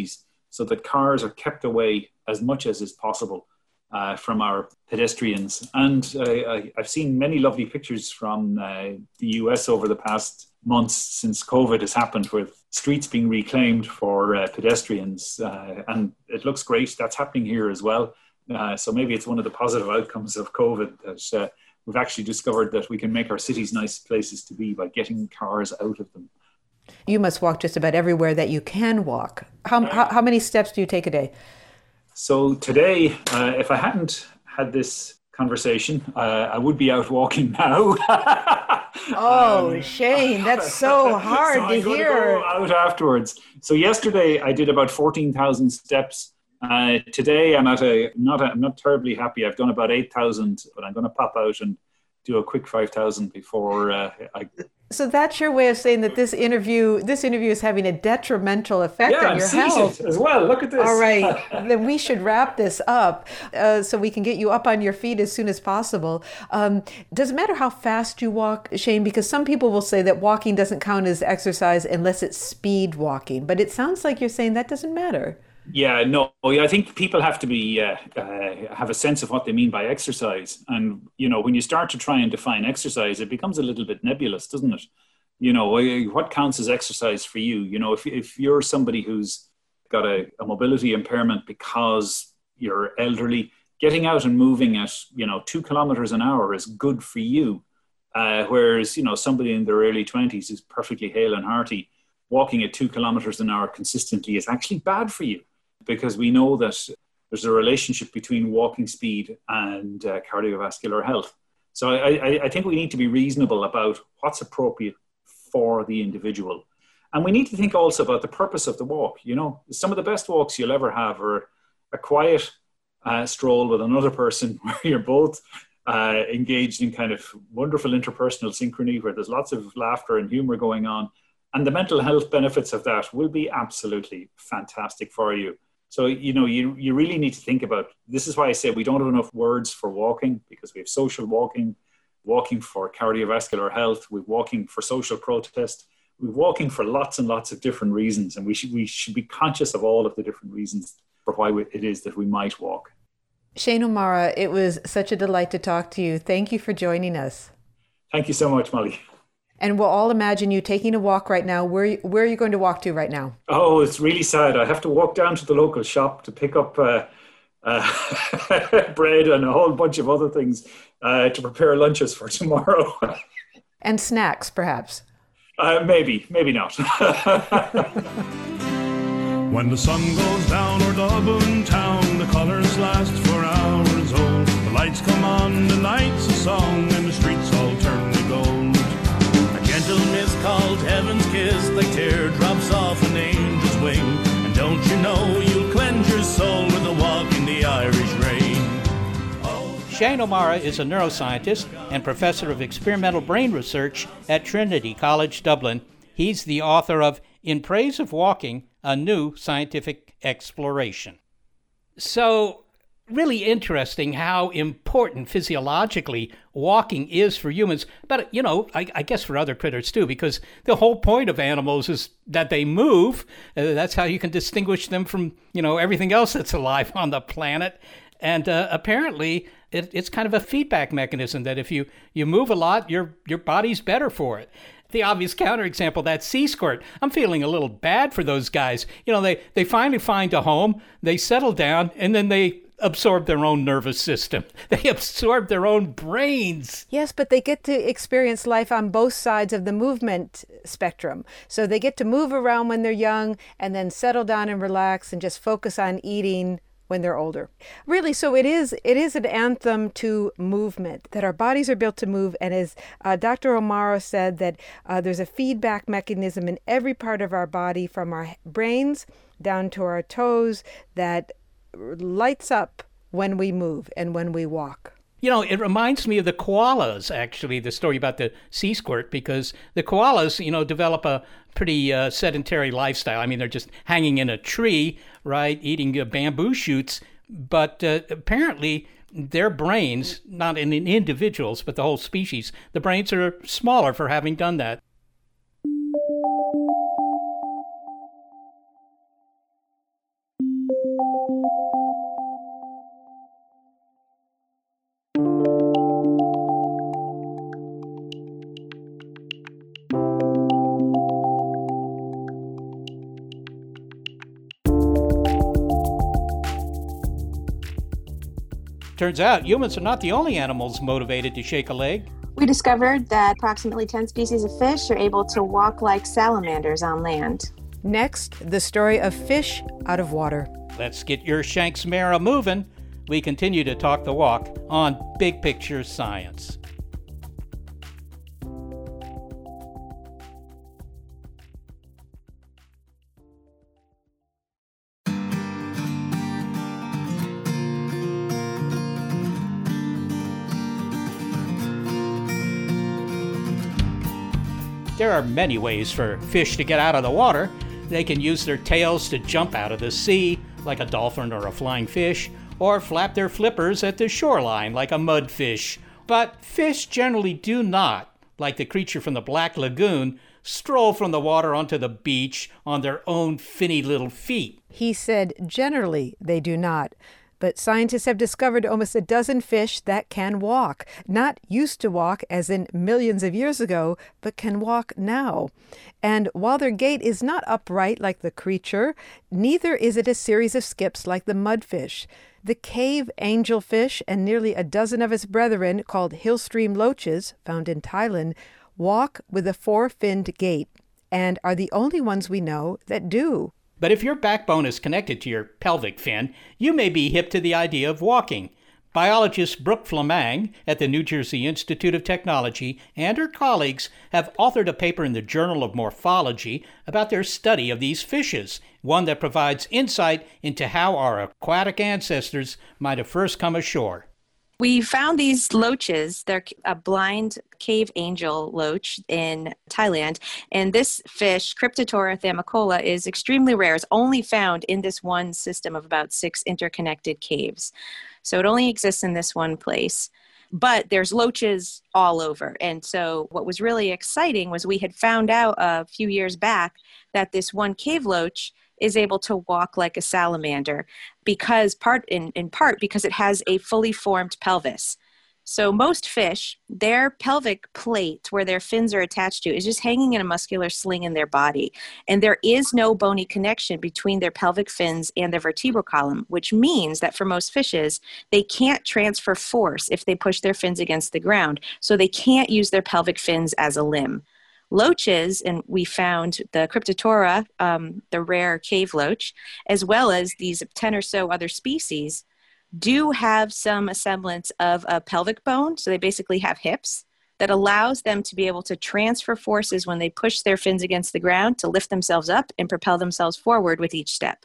so that cars are kept away as much as is possible uh, from our pedestrians. And uh, I, I've seen many lovely pictures from uh, the U S over the past months since COVID has happened, with streets being reclaimed for uh, pedestrians. Uh, and it looks great. That's happening here as well. Uh, so maybe it's one of the positive outcomes of COVID that uh, we've actually discovered that we can make our cities nice places to be by getting cars out of them. You must walk just about everywhere that you can walk. How, how, how many steps do you take a day? So today, uh, if I hadn't had this conversation, uh, I would be out walking now. Oh, um, Shane, that's so hard so to I'm hear. Go out afterwards. So yesterday I did about fourteen thousand steps. Uh, today I'm at a not a, I'm not terribly happy. I've done about eight thousand, but I'm going to pop out and do a quick five thousand before uh, I. So that's your way of saying that this interview, this interview is having a detrimental effect yeah, on your I'm health as well. Look at this. All right, then we should wrap this up uh, so we can get you up on your feet as soon as possible. Um, does it matter how fast you walk, Shane? Because some people will say that walking doesn't count as exercise unless it's speed walking, but it sounds like you're saying that doesn't matter. Yeah, no, I think people have to be uh, uh, have a sense of what they mean by exercise. And, you know, when you start to try and define exercise, it becomes a little bit nebulous, doesn't it? You know, what counts as exercise for you? You know, if if you're somebody who's got a, a mobility impairment because you're elderly, getting out and moving at, you know, two kilometers an hour is good for you. Uh, whereas, you know, somebody in their early twenties is perfectly hale and hearty, walking at two kilometers an hour consistently is actually bad for you. Because we know that there's a relationship between walking speed and uh, cardiovascular health. So I, I, I think we need to be reasonable about what's appropriate for the individual. And we need to think also about the purpose of the walk. You know, some of the best walks you'll ever have are a quiet uh, stroll with another person where you're both uh, engaged in kind of wonderful interpersonal synchrony, where there's lots of laughter and humor going on. And the mental health benefits of that will be absolutely fantastic for you. So, you know, you, you really need to think about, this is why I say we don't have enough words for walking, because we have social walking, walking for cardiovascular health, we're walking for social protest, we're walking for lots and lots of different reasons. And we should, we should be conscious of all of the different reasons for why we, it is that we might walk. Shane O'Mara, it was such a delight to talk to you. Thank you for joining us. Thank you so much, Molly. And we'll all imagine you taking a walk right now. Where, where are you going to walk to right now? Oh, it's really sad. I have to walk down to the local shop to pick up uh, uh, bread and a whole bunch of other things uh, to prepare lunches for tomorrow. And snacks, perhaps? Uh, maybe, maybe not. When the sun goes down or Dublin town, the colours last for hours old. The lights come on, the night's a song, and the streets all turn to gold. Gentle mist called heaven's kiss, like teardrops off an angel's wing. And don't you know you'll cleanse your soul with a walk in the Irish rain. Oh. Shane O'Mara is a neuroscientist and professor of experimental brain research at Trinity College, Dublin. He's the author of In Praise of Walking, a New Scientific Exploration. So, really interesting how important physiologically walking is for humans, but, you know, I, I guess for other critters too, because the whole point of animals is that they move. Uh, that's how you can distinguish them from, you know, everything else that's alive on the planet. And uh, apparently it, it's kind of a feedback mechanism that if you, you move a lot, your your body's better for it. The obvious counterexample, that sea squirt. I'm feeling a little bad for those guys. You know, they, they finally find a home, they settle down, and then they absorb their own nervous system. They absorb their own brains. Yes, but they get to experience life on both sides of the movement spectrum. So they get to move around when they're young and then settle down and relax and just focus on eating when they're older. Really, so it is it is an anthem to movement, that our bodies are built to move. And as uh, Doctor O'Mara said, that uh, there's a feedback mechanism in every part of our body, from our brains down to our toes, that lights up when we move and when we walk. You know, it reminds me of the koalas, actually, the story about the sea squirt, because the koalas, you know, develop a pretty uh, sedentary lifestyle. I mean, they're just hanging in a tree, right, eating uh, bamboo shoots. But uh, apparently their brains, not in individuals, but the whole species, the brains are smaller for having done that. Turns out humans are not the only animals motivated to shake a leg. We discovered that approximately ten species of fish are able to walk like salamanders on land. Next, the story of fish out of water. Let's get your Shanks Mara moving. We continue to talk the walk on Big Picture Science. There are many ways for fish to get out of the water. They can use their tails to jump out of the sea, like a dolphin or a flying fish, or flap their flippers at the shoreline, like a mudfish. But fish generally do not, like the creature from the Black Lagoon, stroll from the water onto the beach on their own finny little feet. He said generally they do not. But scientists have discovered almost a dozen fish that can walk. Not used to walk, as in millions of years ago, but can walk now. And while their gait is not upright like the creature, neither is it a series of skips like the mudfish. The cave angelfish and nearly a dozen of its brethren, called hillstream loaches, found in Thailand, walk with a four-finned gait, and are the only ones we know that do. But if your backbone is connected to your pelvic fin, you may be hip to the idea of walking. Biologist Brooke Flamang at the New Jersey Institute of Technology and her colleagues have authored a paper in the Journal of Morphology about their study of these fishes, one that provides insight into how our aquatic ancestors might have first come ashore. We found these loaches. They're a blind cave angel loach in Thailand. And this fish, Cryptotora thamicola, is extremely rare. It's only found in this one system of about six interconnected caves. So it only exists in this one place. But there's loaches all over. And so what was really exciting was we had found out a few years back that this one cave loach is able to walk like a salamander because part in, in part because it has a fully formed pelvis. So most fish, their pelvic plate where their fins are attached to is just hanging in a muscular sling in their body. And there is no bony connection between their pelvic fins and their vertebral column, which means that for most fishes, they can't transfer force if they push their fins against the ground. So they can't use their pelvic fins as a limb. Loaches, and we found the Cryptotora, um, the rare cave loach, as well as these ten or so other species, do have some semblance of a pelvic bone. So they basically have hips that allows them to be able to transfer forces when they push their fins against the ground to lift themselves up and propel themselves forward with each step.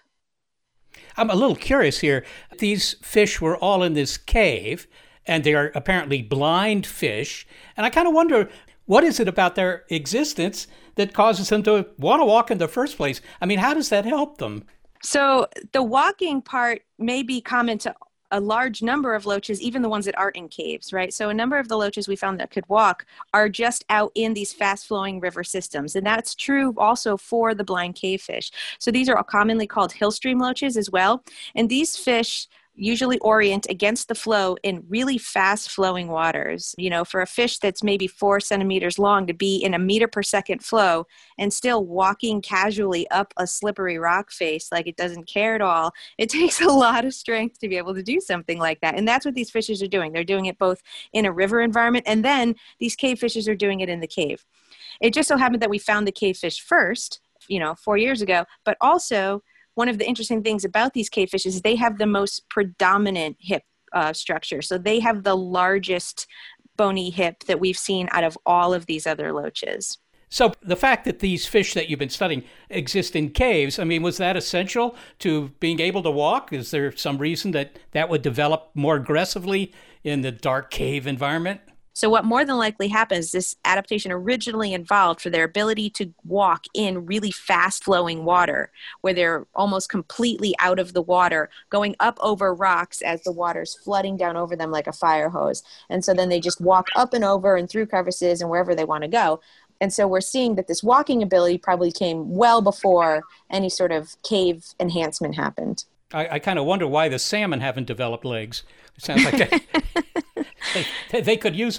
I'm a little curious here. These fish were all in this cave, and they are apparently blind fish. And I kind of wonder, what is it about their existence that causes them to want to walk in the first place? I mean, how does that help them? So the walking part may be common to a large number of loaches, even the ones that aren't in caves, right? So a number of the loaches we found that could walk are just out in these fast-flowing river systems. And that's true also for the blind cave fish. So these are commonly called hillstream loaches as well. And these fish usually orient against the flow in really fast flowing waters. You know, for a fish that's maybe four centimeters long to be in a meter per second flow and still walking casually up a slippery rock face like it doesn't care at all, it takes a lot of strength to be able to do something like that. And that's what these fishes are doing. They're doing it both in a river environment, and then these cave fishes are doing it in the cave. It just so happened that we found the cave fish first, you know, four years ago, but also one of the interesting things about these cave fishes is they have the most predominant hip uh, structure. So they have the largest bony hip that we've seen out of all of these other loaches. So the fact that these fish that you've been studying exist in caves, I mean, was that essential to being able to walk? Is there some reason that that would develop more aggressively in the dark cave environment? So what more than likely happens, this adaptation originally involved for their ability to walk in really fast-flowing water, where they're almost completely out of the water, going up over rocks as the water's flooding down over them like a fire hose. And so then they just walk up and over and through crevices and wherever they want to go. And so we're seeing that this walking ability probably came well before any sort of cave enhancement happened. I, I kind of wonder why the salmon haven't developed legs. It sounds like they, they, they could use them.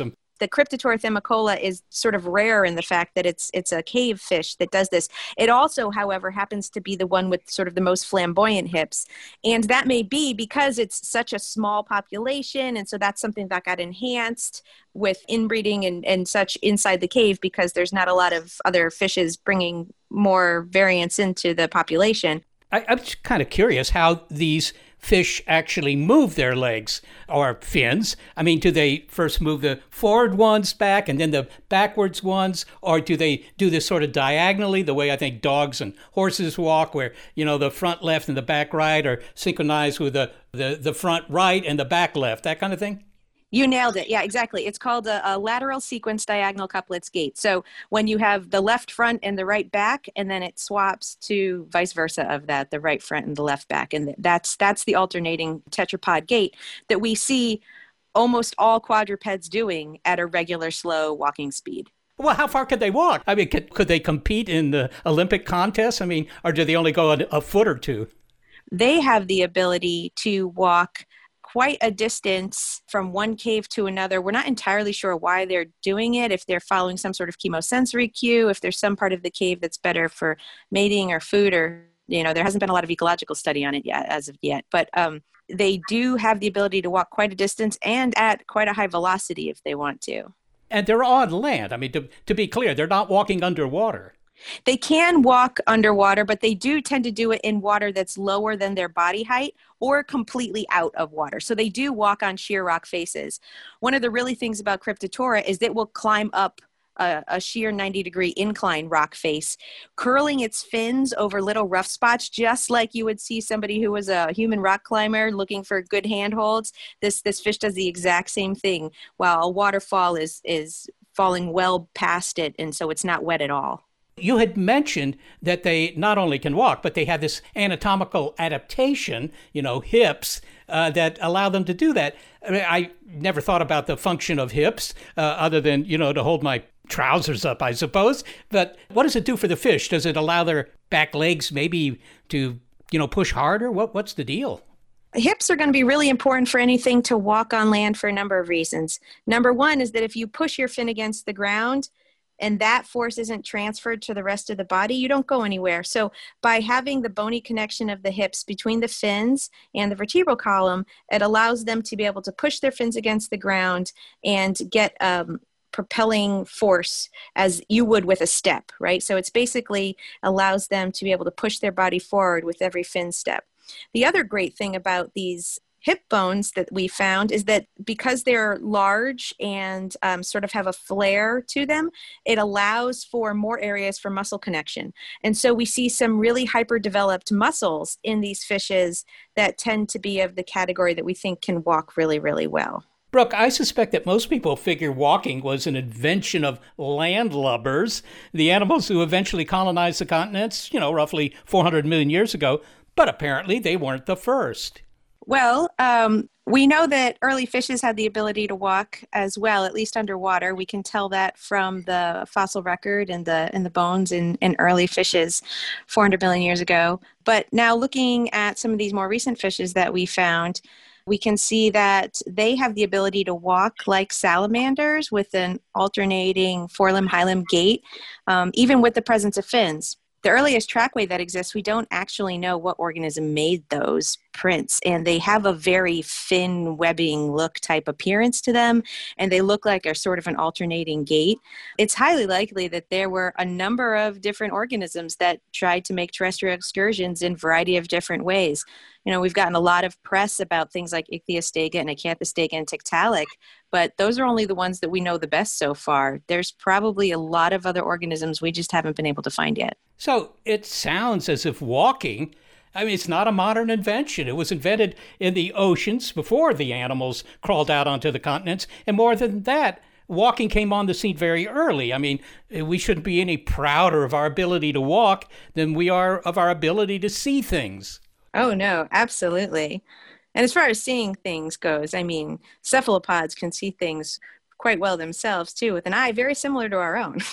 the Cryptotora themicola is sort of rare in the fact that it's it's a cave fish that does this. It also, however, happens to be the one with sort of the most flamboyant hips. And that may be because it's such a small population. And so that's something that got enhanced with inbreeding and, and such inside the cave, because there's not a lot of other fishes bringing more variance into the population. I, I'm just kind of curious how these fish actually move their legs or fins. I mean, do they first move the forward ones back and then the backwards ones? Or do they do this sort of diagonally, the way I think dogs and horses walk, where, you know, the front left and the back right are synchronized with the, the, the front right and the back left, that kind of thing? You nailed it. Yeah, exactly. It's called a, a lateral sequence diagonal couplets gait. So when you have the left front and the right back, and then it swaps to vice versa of that, the right front and the left back. And that's that's the alternating tetrapod gait that we see almost all quadrupeds doing at a regular slow walking speed. Well, how far could they walk? I mean, could, could they compete in the Olympic contests? I mean, or do they only go a, a foot or two? They have the ability to walk quite a distance from one cave to another. We're not entirely sure why they're doing it, if they're following some sort of chemosensory cue, if there's some part of the cave that's better for mating or food, or, you know, there hasn't been a lot of ecological study on it yet, as of yet. But um, they do have the ability to walk quite a distance and at quite a high velocity if they want to. And they're on land. I mean, to, to be clear, they're not walking underwater. They can walk underwater, but they do tend to do it in water that's lower than their body height or completely out of water. So they do walk on sheer rock faces. One of the really things about Cryptotora is that it will climb up a, a sheer ninety degree incline rock face, curling its fins over little rough spots, just like you would see somebody who was a human rock climber looking for good handholds. This this fish does the exact same thing, while a waterfall is is falling well past it, and so it's not wet at all. You had mentioned that they not only can walk, but they have this anatomical adaptation, you know, hips, uh, that allow them to do that. I mean, I never thought about the function of hips, uh, other than, you know, to hold my trousers up, I suppose. But what does it do for the fish? Does it allow their back legs maybe to, you know, push harder? What What's the deal? Hips are going to be really important for anything to walk on land for a number of reasons. Number one is that if you push your fin against the ground, and that force isn't transferred to the rest of the body, you don't go anywhere. So by having the bony connection of the hips between the fins and the vertebral column, it allows them to be able to push their fins against the ground and get um, propelling force as you would with a step, right? So it's basically allows them to be able to push their body forward with every fin step. The other great thing about these hip bones that we found is that because they're large and um, sort of have a flare to them, it allows for more areas for muscle connection. And so we see some really hyper-developed muscles in these fishes that tend to be of the category that we think can walk really, really well. Brooke, I suspect that most people figure walking was an invention of landlubbers, the animals who eventually colonized the continents, you know, roughly four hundred million years ago, but apparently they weren't the first. Well, um, we know that early fishes had the ability to walk as well, at least underwater. We can tell that from the fossil record and the and the bones in, in early fishes four hundred million years ago. But now looking at some of these more recent fishes that we found, we can see that they have the ability to walk like salamanders with an alternating forelimb, hind-limb gait, um, even with the presence of fins. The earliest trackway that exists, we don't actually know what organism made those prints, and they have a very fin webbing look type appearance to them, and they look like a sort of an alternating gait. It's highly likely that there were a number of different organisms that tried to make terrestrial excursions in a variety of different ways. You know, we've gotten a lot of press about things like Ichthyostega and Acanthostega and Tiktaalik, but those are only the ones that we know the best so far. There's probably a lot of other organisms we just haven't been able to find yet. So it sounds as if walking, I mean, it's not a modern invention. It was invented in the oceans before the animals crawled out onto the continents. And more than that, walking came on the scene very early. I mean, we shouldn't be any prouder of our ability to walk than we are of our ability to see things. Oh, no, absolutely. And as far as seeing things goes, I mean, cephalopods can see things quite well themselves, too, with an eye very similar to our own.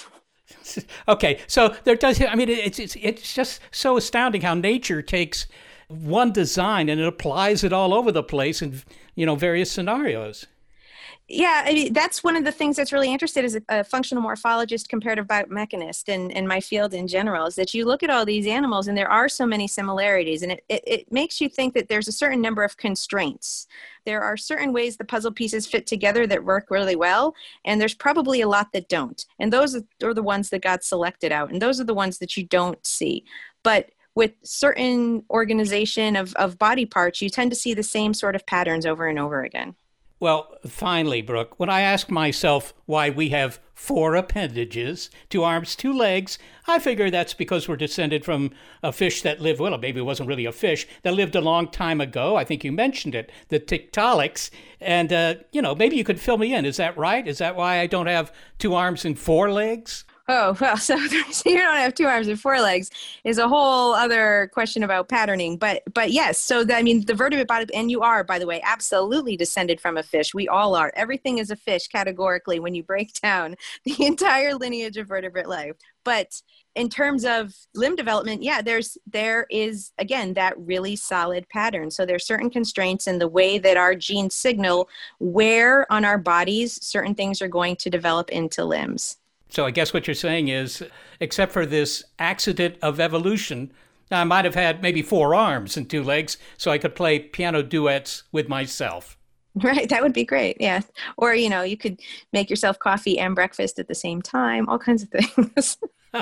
Okay, so there does, I mean, it's, it's, it's just so astounding how nature takes one design and it applies it all over the place in, you know, various scenarios. Yeah, I mean, that's one of the things that's really interesting as a, a functional morphologist, comparative biomechanist, and, and my field in general, is that you look at all these animals and there are so many similarities, and it, it, it makes you think that there's a certain number of constraints. There are certain ways the puzzle pieces fit together that work really well, and there's probably a lot that don't. And those are the ones that got selected out, and those are the ones that you don't see. But with certain organization of, of body parts, you tend to see the same sort of patterns over and over again. Well, finally, Brooke, when I ask myself why we have four appendages, two arms, two legs, I figure that's because we're descended from a fish that lived, well, maybe it wasn't really a fish, that lived a long time ago. I think you mentioned it, the Tiktaalics. And, uh, you know, maybe you could fill me in. Is that right? Is that why I don't have two arms and four legs? Oh, well, so, so you don't have two arms and four legs is a whole other question about patterning. But but yes, so the, I mean, the vertebrate body, and you are, by the way, absolutely descended from a fish. We all are. Everything is a fish categorically when you break down the entire lineage of vertebrate life. But in terms of limb development, yeah, there's there is, again, that really solid pattern. So there's certain constraints in the way that our genes signal where on our bodies certain things are going to develop into limbs. So I guess what you're saying is, except for this accident of evolution, I might have had maybe four arms and two legs, so I could play piano duets with myself. Right, that would be great, yeah. Or, you know, you could make yourself coffee and breakfast at the same time, all kinds of things.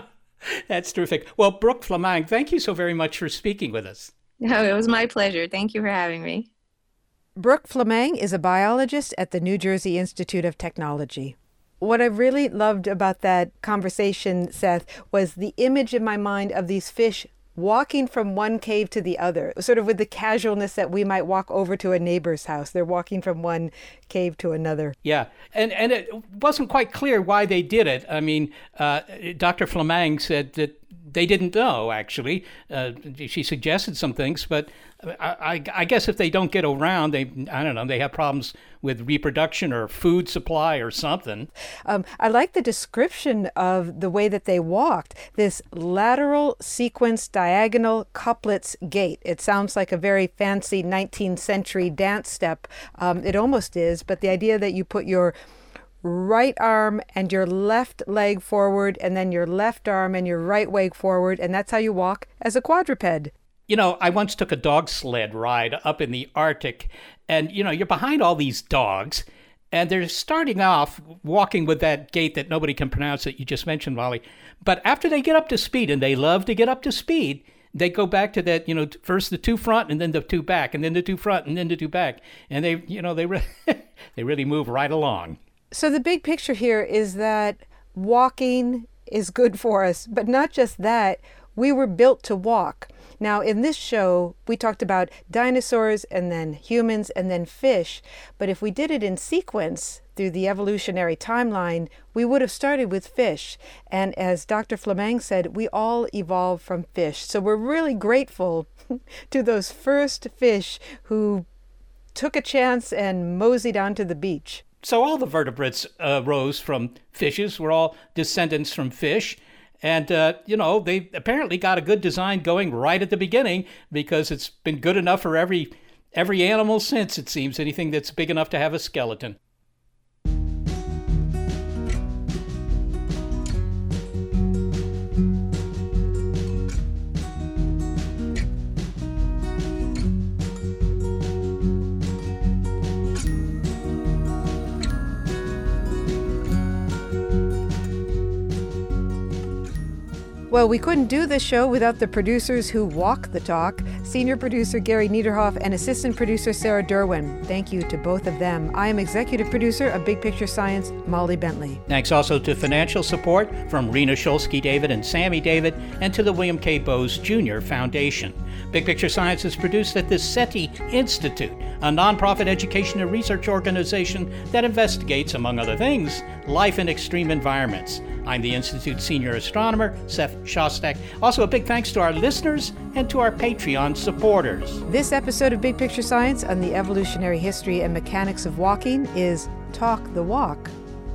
That's terrific. Well, Brooke Flameng, thank you so very much for speaking with us. No, it was my pleasure. Thank you for having me. Brooke Flameng is a biologist at the New Jersey Institute of Technology. What I really loved about that conversation, Seth, was the image in my mind of these fish walking from one cave to the other, sort of with the casualness that we might walk over to a neighbor's house. They're walking from one cave to another. Yeah, and, and it wasn't quite clear why they did it. I mean, uh, Doctor Flameng said that they didn't know, actually. Uh, she suggested some things, but I, I, I guess if they don't get around, they, I don't know, they have problems with reproduction or food supply or something. Um, I like the description of the way that they walked, this lateral sequence diagonal couplets gait. It sounds like a very fancy nineteenth century dance step. Um, it almost is, but the idea that you put your right arm and your left leg forward, and then your left arm and your right leg forward, and that's how you walk as a quadruped. You know, I once took a dog sled ride up in the Arctic, and, you know, you're behind all these dogs, and they're starting off walking with that gait that nobody can pronounce that you just mentioned, Molly. But after they get up to speed, and they love to get up to speed, they go back to that, you know, first the two front and then the two back, and then the two front and then the two back. And they, you know, they, re- they really move right along. So the big picture here is that walking is good for us, but not just that, we were built to walk. Now, in this show, we talked about dinosaurs and then humans and then fish, but if we did it in sequence through the evolutionary timeline, we would have started with fish. And as Doctor Flameng said, we all evolved from fish. So we're really grateful to those first fish who took a chance and moseyed onto the beach. So all the vertebrates uh, rose from fishes. We're all descendants from fish. And, uh, you know, they apparently got a good design going right at the beginning because it's been good enough for every every animal since, it seems, anything that's big enough to have a skeleton. Well, we couldn't do this show without the producers who walk the talk, senior producer Gary Niederhoff and assistant producer Sarah Derwin. Thank you to both of them. I am executive producer of Big Picture Science, Molly Bentley. Thanks also to financial support from Rena Shulsky David and Sammy David, and to the William K. Bowes Junior Foundation. Big Picture Science is produced at the SETI Institute, a nonprofit education and research organization that investigates, among other things, life in extreme environments. I'm the Institute's senior astronomer, Seth Shostak. Also, a big thanks to our listeners and to our Patreon supporters. This episode of Big Picture Science on the evolutionary history and mechanics of walking is Talk the Walk.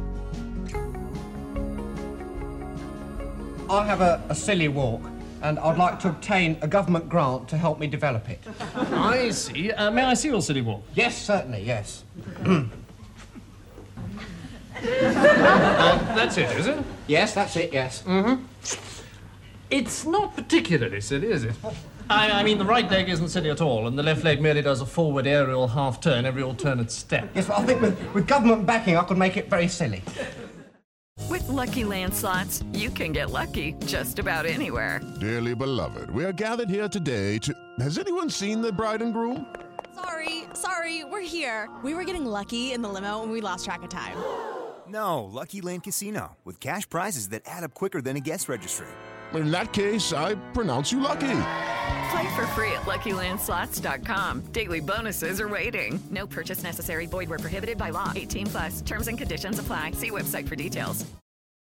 I have a, a silly walk, and I'd like to obtain a government grant to help me develop it. I see. Uh, may I see your silly walk? Yes, certainly, yes. uh, that's it, is it? Yes, that's it, yes. Mm-hmm. It's not particularly silly, is it? I, I mean, the right leg isn't silly at all, and the left leg merely does a forward aerial half-turn every alternate step. Yes, but I think with, with government backing, I could make it very silly. With Lucky Land Slots, you can get lucky just about anywhere. Dearly beloved, we are gathered here today to... Has anyone seen the bride and groom? Sorry, sorry, we're here. We were getting lucky in the limo and we lost track of time. No, Lucky Land Casino, with cash prizes that add up quicker than a guest registry. In that case, I pronounce you lucky. Play for free at Lucky Land Slots dot com. Daily bonuses are waiting. No purchase necessary. Void where prohibited by law. eighteen plus. Terms and conditions apply. See website for details.